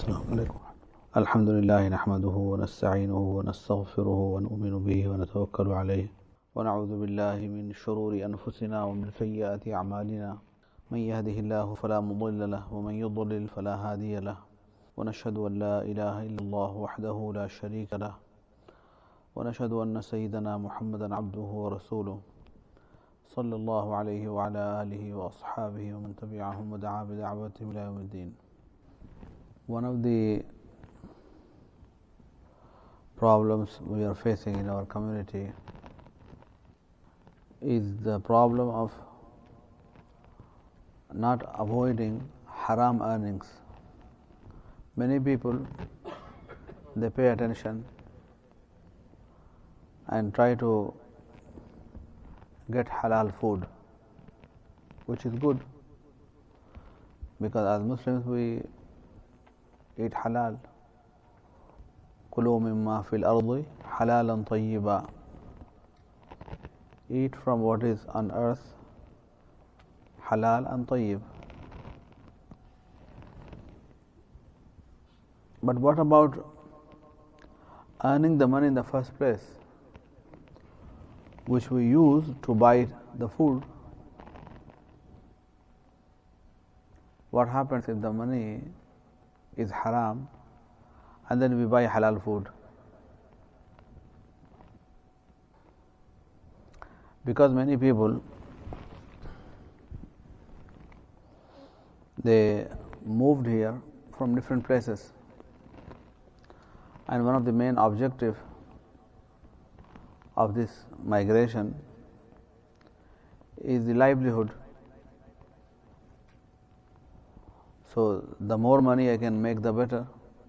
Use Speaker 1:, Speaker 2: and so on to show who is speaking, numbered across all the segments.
Speaker 1: السلام عليكم. الحمد لله نحمده ونستعينه ونستغفره ونؤمن به ونتوكل عليه ونعوذ بالله من شرور أنفسنا ومن سيئات أعمالنا من يهده الله فلا مضل له ومن يضلل فلا هادي له ونشهد أن لا إله إلا الله وحده لا شريك له ونشهد أن سيدنا محمدا عبده ورسوله صلى الله عليه وعلى آله وأصحابه ومن تبعهم ودعا بدعوتهم إلى يوم الدين. One of the problems we are facing in our community is the problem of not avoiding haram earnings. Many people, they pay attention and try to get halal food, which is good, because as Muslims we eat halal. كلوا مما في الأرض حلالا طيبا. Eat from what is on earth, halal and tayyib. But what about earning the money in the first place, which we use to buy the food? What happens if the money is haram and then we buy halal food? Because many people, they moved here from different places, and one of the main objective of this migration is the livelihood. So the more money I can make, the better.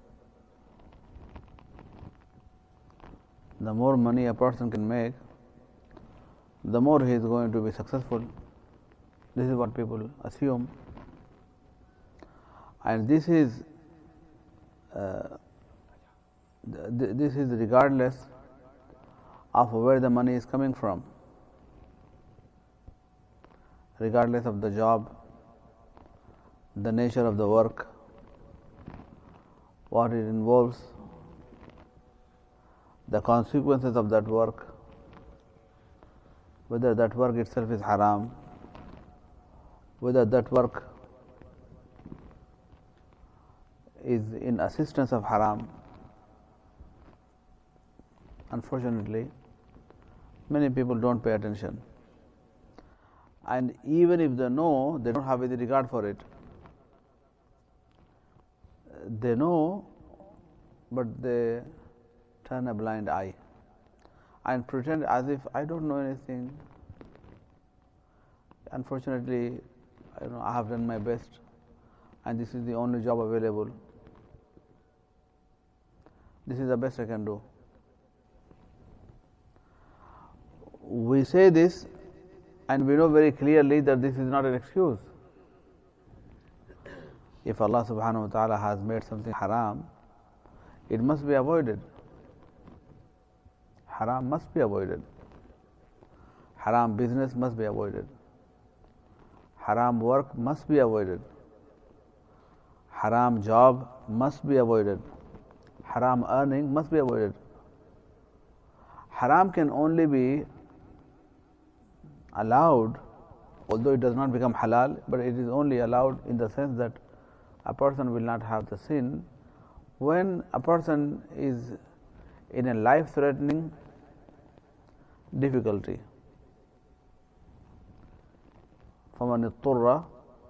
Speaker 1: The more money a person can make, the more he is going to be successful. This is what people assume, and this is regardless of where the money is coming from, regardless of the job, the nature of the work, what it involves, the consequences of that work, whether that work itself is haram, whether that work is in assistance of haram. Unfortunately, many people don't pay attention, and even if they know, they don't have any regard for it. They know, but they turn a blind eye and pretend as if I don't know anything. Unfortunately, I have done my best, and this is the only job available. This is the best I can do. We say this, and we know very clearly that this is not an excuse. If Allah subhanahu wa ta'ala has made something haram, it must be avoided. Haram must be avoided. Haram business must be avoided. Haram work must be avoided. Haram job must be avoided. Haram earning must be avoided. Haram can only be allowed, although it does not become halal, but it is only allowed in the sense that a person will not have the sin when a person is in a life-threatening difficulty. فَمَنِ اضْطُرَّ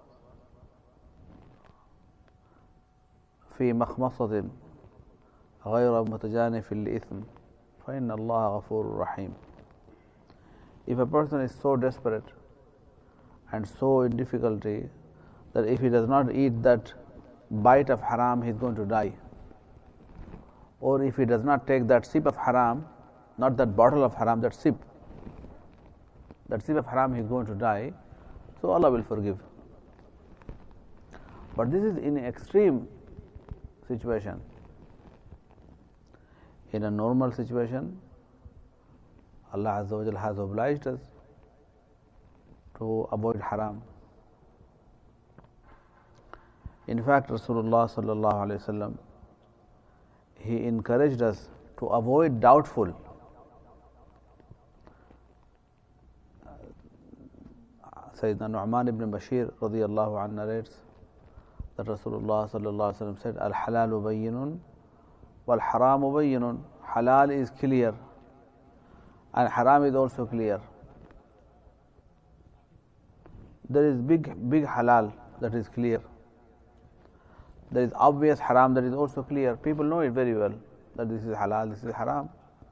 Speaker 1: فِي مَخْمَصَةٍ غَيْرَ مُتَجَانِفٍ لِإِثْمٍ فَإِنَّ اللَّهَ غَفُورٌ رَحِيمٌ. If a person is so desperate and so in difficulty that if he does not eat that bite of haram, he is going to die, or if he does not take that sip of haram, not that bottle of haram, that sip of haram, he is going to die, so Allah will forgive. But this is in an extreme situation. In a normal situation, Allah Azza wa Jal has obliged us to avoid haram. In fact, Rasulullah sallallahu alaihi wasallam, he encouraged us to avoid doubtful. Sayyidina Nu'man ibn Bashir radiyallahu anhu narrates that Rasulullah sallallahu alaihi wasallam said, "Al-halalu bayyinun, wal-haramu bayyinun." Halal is clear, and haram is also clear. There is big halal that is clear. There is obvious haram that is also clear. People know it very well that this is halal, this is haram.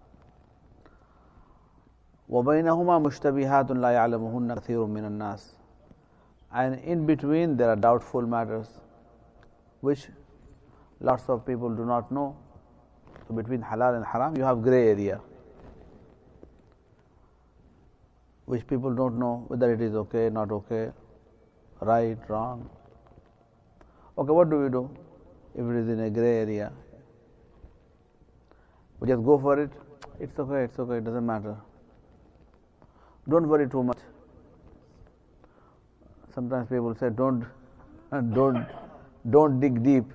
Speaker 1: وَبَيْنَهُمَا مُشْتَبِهَاتٌ لَا يَعْلَمُهُنَّ كَثِيرٌ مِّنَ النَّاسِ. And in between there are doubtful matters which lots of people do not know. So between halal and haram you have grey area which people don't know whether it is okay, not okay, right, wrong. Okay, what do we do if it is in a grey area? We just go for it. It's okay, it doesn't matter. Don't worry too much. Sometimes people say, don't dig deep.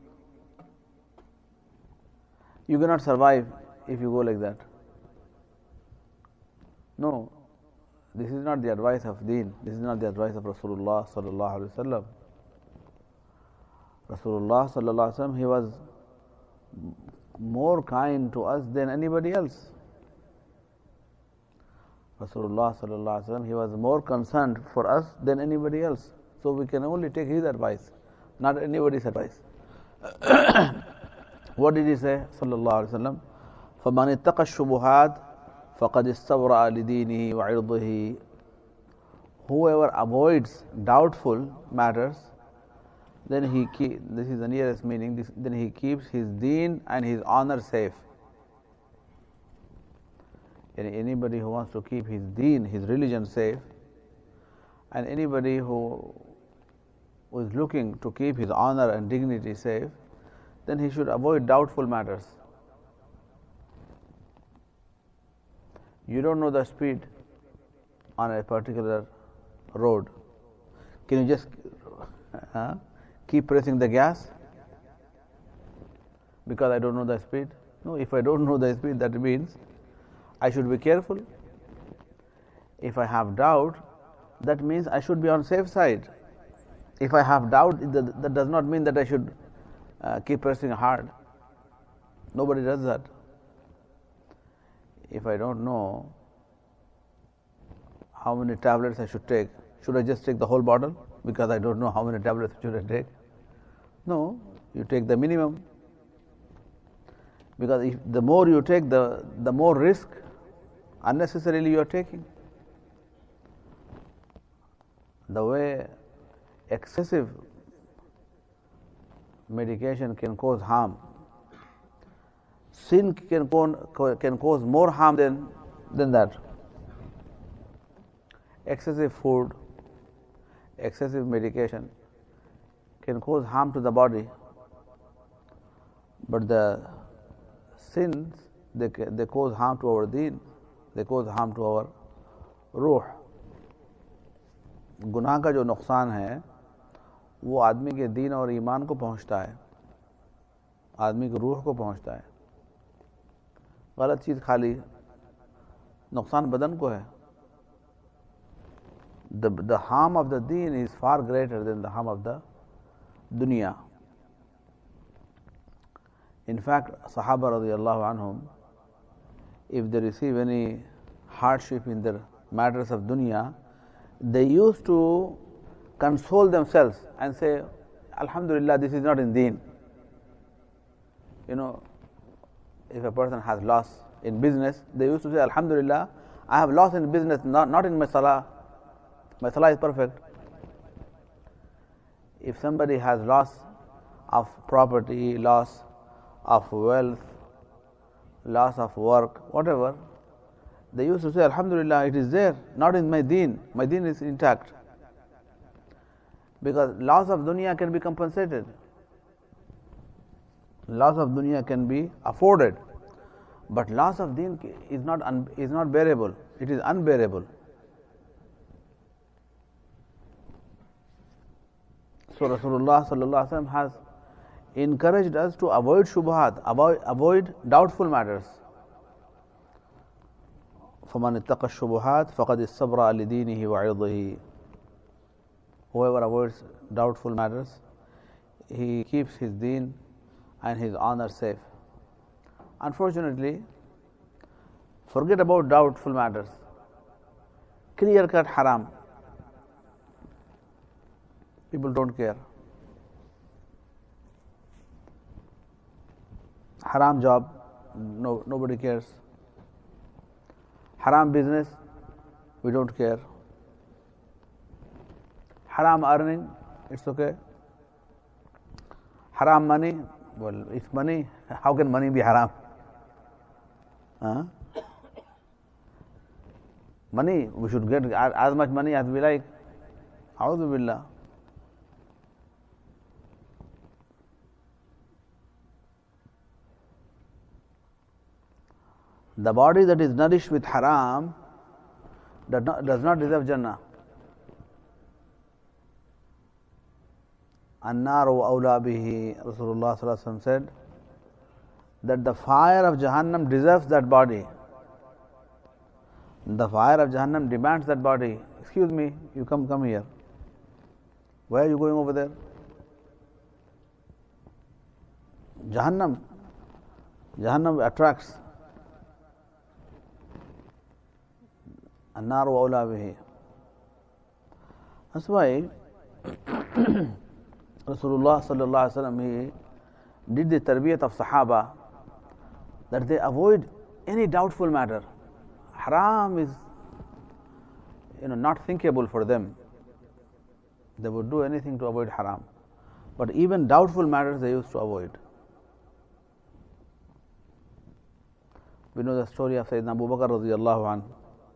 Speaker 1: You cannot survive if you go like that. No, this is not the advice of Deen. This is not the advice of Rasulullah sallallahu alaihi wasallam. Rasulullah sallallahu alaihi wasallam, he was more kind to us than anybody else. Rasulullah sallallahu alaihi wasallam, he was more concerned for us than anybody else. So we can only take his advice, not anybody's advice. What did he say? Sallallahu alaihi wasallam, فَمَنِ اتَّقَى الشُّبُهَاتِ فَقَدْ اسْتَبْرَأَ لِدِينِهِ وَعِرْضِهِ. Whoever avoids doubtful matters, then this is the nearest meaning, then he keeps his deen and his honor safe. Anybody who wants to keep his deen, his religion safe, and anybody who is looking to keep his honor and dignity safe, then he should avoid doubtful matters. You don't know the speed on a particular road. Can you just keep pressing the gas because I don't know the speed? No, if I don't know the speed, that means I should be careful. If I have doubt, that means I should be on safe side. If I have doubt, that does not mean that I should keep pressing hard. Nobody does that. If I don't know how many tablets I should take, should I just take the whole bottle because I don't know how many tablets should I take? No, you take the minimum, because if the more you take, the more risk unnecessarily you are taking. The way excessive medication can cause harm, sin can cause more harm than that. Excessive food, excessive medication can cause harm to the body, but the sins, they cause harm to our deen, they cause harm to our रूह. गुनाह का जो नुकसान है वो आदमी के दीन और ईमान को पहुंचता है, आदमी की रूह को पहुंचता है. गलत चीज़ खा ली, नुकसान बदन को है. The harm of the deen is far greater than the harm of the dunya. In fact, Sahaba radiyallahu anhum, if they receive any hardship in their matters of dunya, they used to console themselves and say, Alhamdulillah, this is not in deen. You know, if a person has loss in business, they used to say, Alhamdulillah, I have lost in business, not in my salah. My salah is perfect. If somebody has loss of property, loss of wealth, loss of work, whatever, they used to say, Alhamdulillah, it is there, not in my deen. My deen is intact. Because loss of dunya can be compensated. Loss of dunya can be afforded. But loss of deen is not bearable. It is unbearable. So Rasulullah sallallahu alaihi wasallam has encouraged us to avoid shubhat, avoid doubtful matters. فَمَنِ اتَّقَى الشُّبُهَاتِ فَقَدِ الصَّبْرَ لِدِينِهِ وَعِرْضِهِ. Whoever avoids doubtful matters, he keeps his deen and his honor safe. Unfortunately, forget about doubtful matters. Clear-cut haram. People don't care. Haram job, nobody cares. Haram business, we don't care. Haram earning, it's okay. Haram money, well, it's money. How can money be haram? Money, we should get as much money as we like. A'udhu billah. The body that is nourished with haram does not deserve Jannah. An-naru awla bihi. Rasulullah sallallahu alaihi wasallam said that the fire of Jahannam deserves that body. The fire of Jahannam demands that body. Excuse me, you come here. Why are you going over there? Jahannam attracts. An-naru awla bihi. That's why Rasulullah sallallahu alaihi wasallam, he did the tarbiyat of Sahaba that they avoid any doubtful matter. Haram is, not thinkable for them. They would do anything to avoid haram. But even doubtful matters they used to avoid. We know the story of Sayyidina Abu Bakr radiyallahu anhu.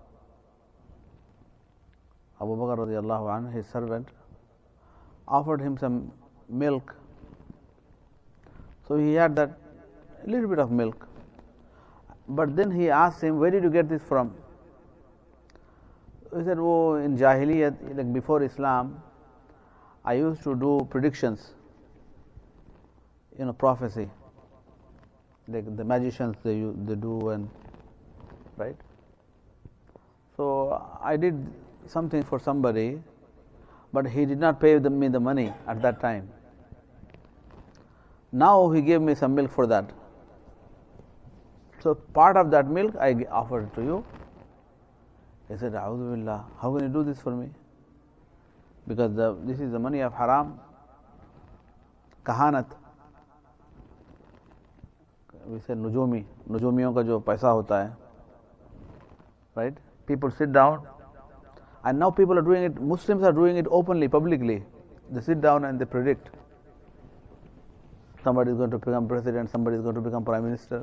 Speaker 1: Abu Bakr radiyallahu anhu, his servant, offered him some milk. So he had that little bit of milk. But then he asked him, where did you get this from? He said, oh, in Jahiliyyat, like before Islam, I used to do predictions, prophecy. Like the magicians, they do, and right? So I did something for somebody, but he did not pay me the money at that time. Now he gave me some milk for that. So part of that milk I offered to you. He said, A'udhu billah, how can you do this for me? Because this is the money of haram, kahanat. We say nujumiyon ka jo paisa hota hai. Right? People sit down, and now people are doing it, Muslims are doing it openly, publicly. They sit down and they predict. Somebody is going to become president, somebody is going to become prime minister.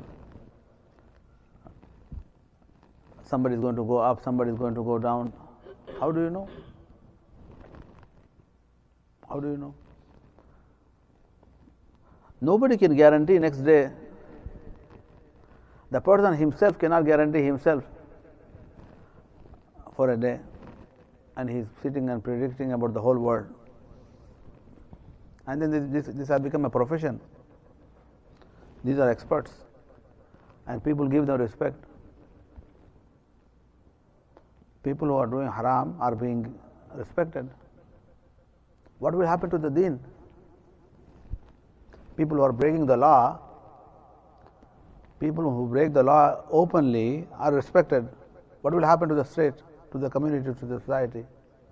Speaker 1: Somebody is going to go up, somebody is going to go down. How do you know? How do you know? Nobody can guarantee next day. The person himself cannot guarantee himself for a day. And he is sitting and predicting about the whole world. And then this has become a profession. These are experts. And people give them respect. People who are doing haram are being respected. What will happen to the deen? People who are breaking the law, people who break the law openly are respected. What will happen to the state, to the community, to the society?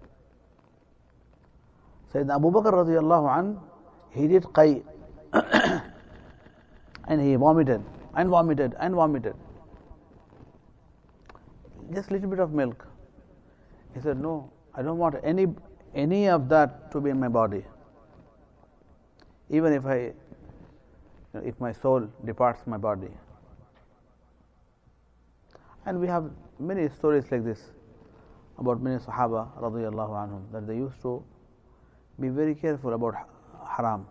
Speaker 1: Sayyidina Abu Bakr radiyallahu anhu, he did qay and he vomited and vomited and vomited. Just a little bit of milk. He said, no, I don't want any of that to be in my body. Even if my soul departs my body. And we have many stories like this about many Sahaba radiyallahu anhum, that they used to be very careful about haram.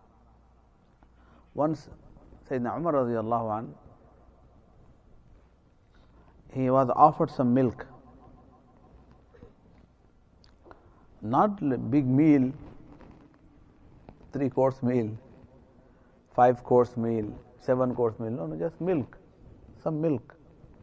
Speaker 1: Once Sayyidina Umar radiyallahu anhu, he was offered some milk. Not a big meal, 3-course meal, 5-course meal, 7-course meal. No, just milk, some milk.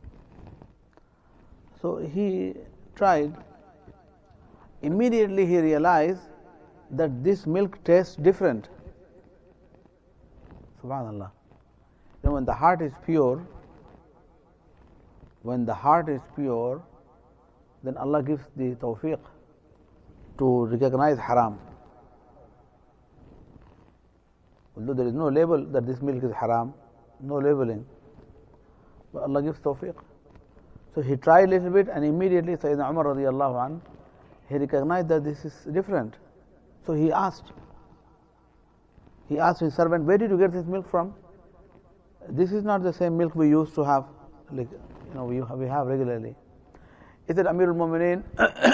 Speaker 1: So he tried. Immediately he realized that this milk tastes different. Subhanallah. When the heart is pure, then Allah gives the tawfiq to recognize haram. Although there is no label that this milk is haram, no labeling, but Allah gives tawfiq. So he tried a little bit, and immediately Sayyidina Umar radiallahu anhu, he recognized that this is different. So he asked his servant, where did you get this milk from? This is not the same milk we used to have, like we have regularly. He said, Amirul Mu'mineen,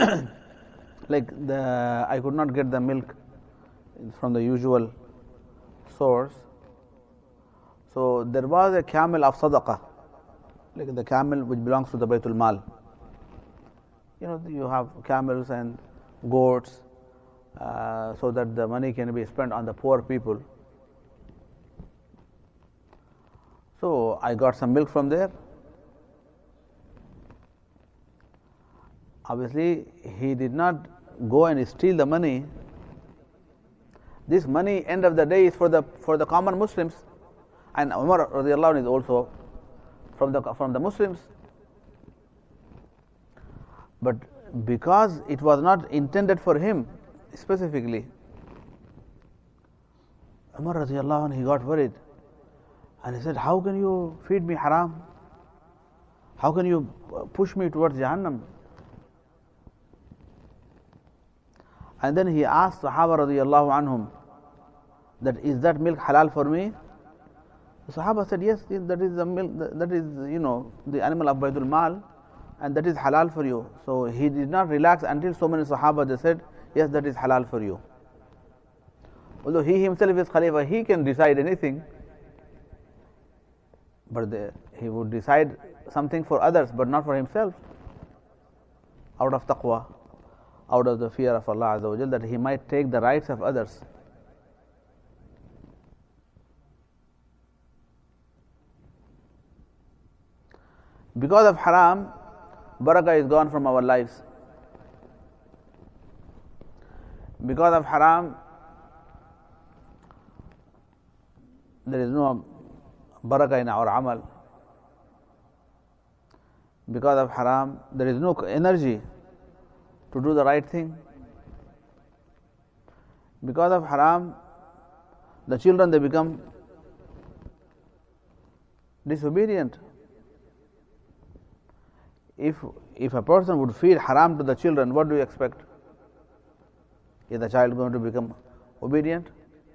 Speaker 1: I could not get the milk from the usual source. So there was a camel of sadaqah, like the camel which belongs to the Baytul Mal. You have camels and goats, so that the money can be spent on the poor people. So I got some milk from there. Obviously, he did not go and steal the money. This money, end of the day, is for the common Muslims, and Umar radiallahu anhu is also from the Muslims. But because it was not intended for him specifically, Umar radiallahu anhu, he got worried, and he said, how can you feed me haram? How can you push me towards Jahannam? And then he asked Sahaba radiallahu anhum that, is that milk halal for me? The Sahaba said, yes, that is the milk, that is the animal of Baytul Mal, and that is halal for you. So he did not relax until so many Sahaba, they said, yes, that is halal for you. Although he himself is Khalifa, he can decide anything, but he would decide something for others, but not for himself, out of taqwa, out of the fear of Allah Azza wa Jal, that he might take the rights of others. Because of haram, barakah is gone from our lives. Because of haram, there is no barakah in our amal. Because of haram, there is no energy to do the right thing. Because of haram, the children, they become disobedient. If a person would feed haram to the children, what do you expect? Is the child going to become obedient?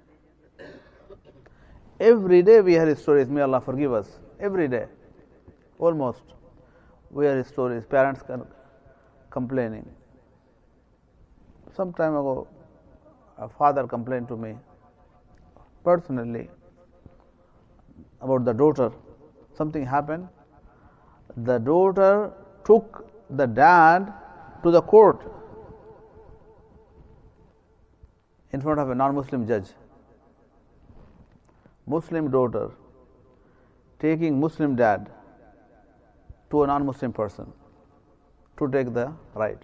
Speaker 1: Every day we hear stories, may Allah forgive us. Every day, almost, we hear stories, parents complaining. Some time ago, a father complained to me personally about the daughter. Something happened. The daughter took the dad to the court in front of a non-Muslim judge. Muslim daughter taking Muslim dad to a non-Muslim person to take the right.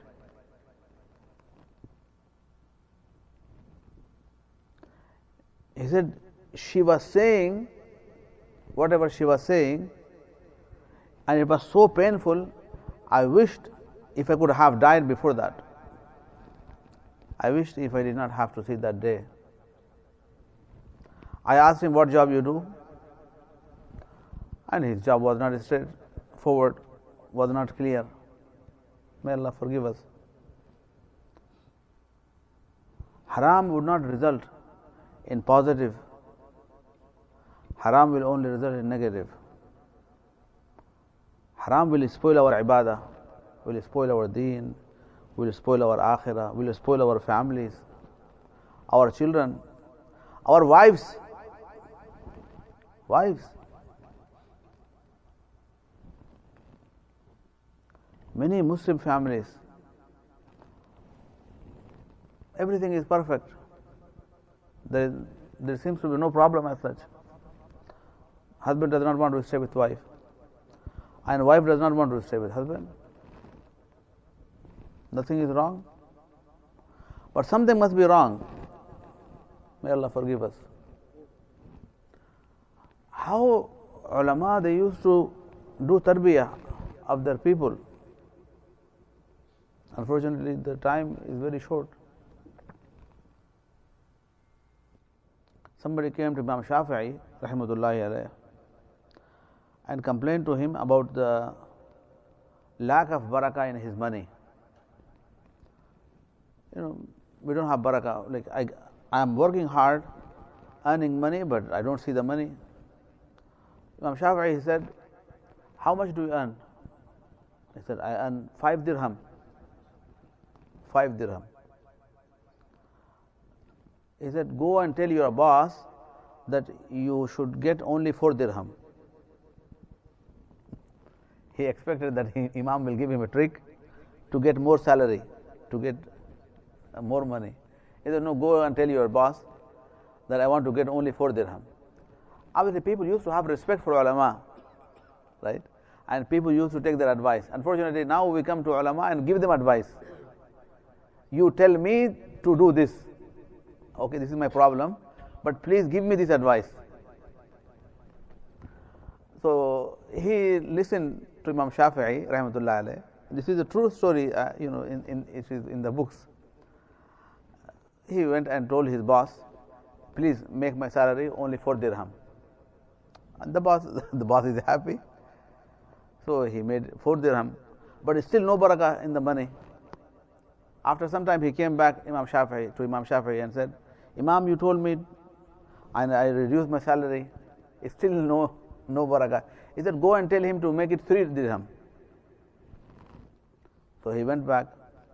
Speaker 1: He said she was saying whatever she was saying, and it was so painful. I wished if I could have died before that. I wished if I did not have to see that day. I asked him, what job you do? And his job was not straightforward, was not clear. May Allah forgive us. Haram would not result in positive. Haram will only result in negative. Haram will spoil our ibadah, will spoil our deen, will spoil our akhirah, will spoil our families, our children, our wives. Many Muslim families, everything is perfect. There seems to be no problem as such. Husband does not want to stay with wife, and wife does not want to stay with husband. Nothing is wrong, but something must be wrong. May Allah forgive us. How ulama, they used to do tarbiyah of their people. Unfortunately, the time is very short. Somebody came to Imam Shafi'i rahmatullahi alayhi and complained to him about the lack of barakah in his money. We don't have barakah. Like I am working hard, earning money, but I don't see the money. Imam Shafi'i, he said, how much do you earn? He said, I earn 5 dirham. 5 dirham. He said, go and tell your boss that you should get only 4 dirham. He expected that Imam will give him a trick to get more salary, to get more money. He said, no, go and tell your boss that I want to get only 4 dirham. Obviously, people used to have respect for ulama, right? And people used to take their advice. Unfortunately, now we come to ulama and give them advice. You tell me to do this. Okay, this is my problem, but please give me this advice. So he listened to Imam Shafi'i rahmatullah alayh. This is a true story, it is in the books. He went and told his boss, please make my salary only 4 dirham. And the boss is happy. So he made 4 dirham, but still no barakah in the money. After some time he came back to Imam Shafi'i and said, Imam, you told me and I reduced my salary, still no barakah. He said, go and tell him to make it 3 dirham. So he went back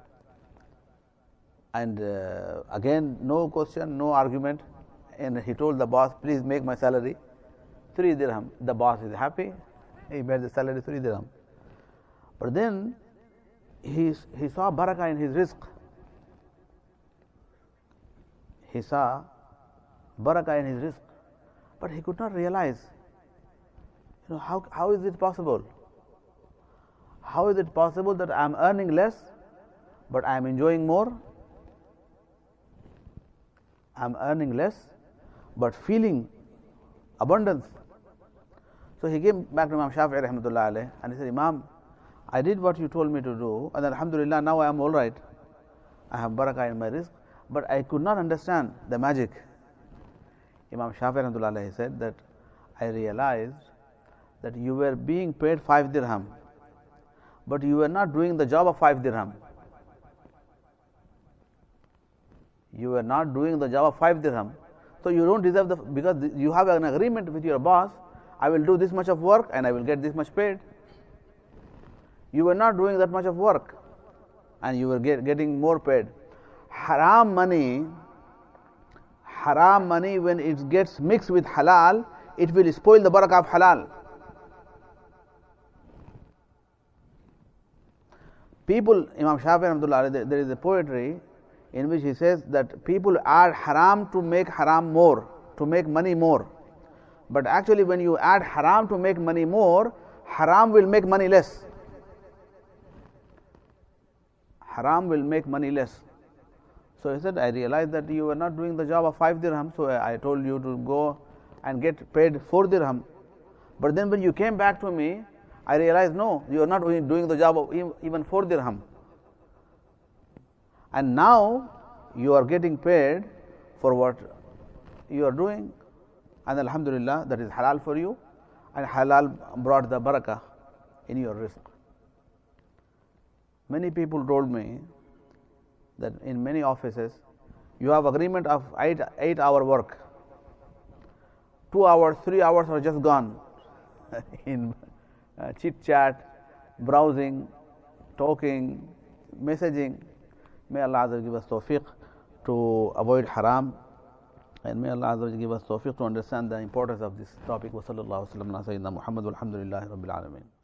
Speaker 1: and again no question, no argument, and he told the boss, please make my salary 3 dirham. The boss is happy. He made the salary 3 dirham. But then he saw barakah in his rizq. He saw barakah in his rizq, but he could not realize, how is it possible? How is it possible that I am earning less, but I am enjoying more? I am earning less, but feeling abundance. So he came back to Imam Shafi'i rahmatullah alayh and he said, Imam, I did what you told me to do, and alhamdulillah, now I am all right. I have barakah in my rizq, but I could not understand the magic. Imam Shafi'i rahmatullah alayhi said that I realized that you were being paid 5 dirham, but you were not doing the job of 5 dirham. You were not doing the job of 5 dirham, so you don't deserve because you have an agreement with your boss, I will do this much of work and I will get this much paid. You were not doing that much of work and you were getting more paid. Haram money, when it gets mixed with halal, it will spoil the barakah of halal. People, Imam Shafi'i, there is a poetry in which he says that people add haram to make haram more, to make money more. But actually, when you add haram to make money more, haram will make money less. Haram will make money less. So he said, I realized that you were not doing the job of 5 dirham, so I told you to go and get paid 4 dirham. But then when you came back to me, I realized, no, you are not doing the job of even 4 dirham. And now you are getting paid for what you are doing. And alhamdulillah, that is halal for you, and halal brought the barakah in your rizq. Many people told me that in many offices you have agreement of 8-hour work. 2 hours, 3 hours are just gone in chit chat, browsing, talking, messaging. May Allah give us tawfiq to avoid haram, and may Allah give us tawfiq to understand the importance of this topic. Wa sallallahu alaihi wa sallam ala sayyidina Muhammad walhamdulillahi rabbil alamin.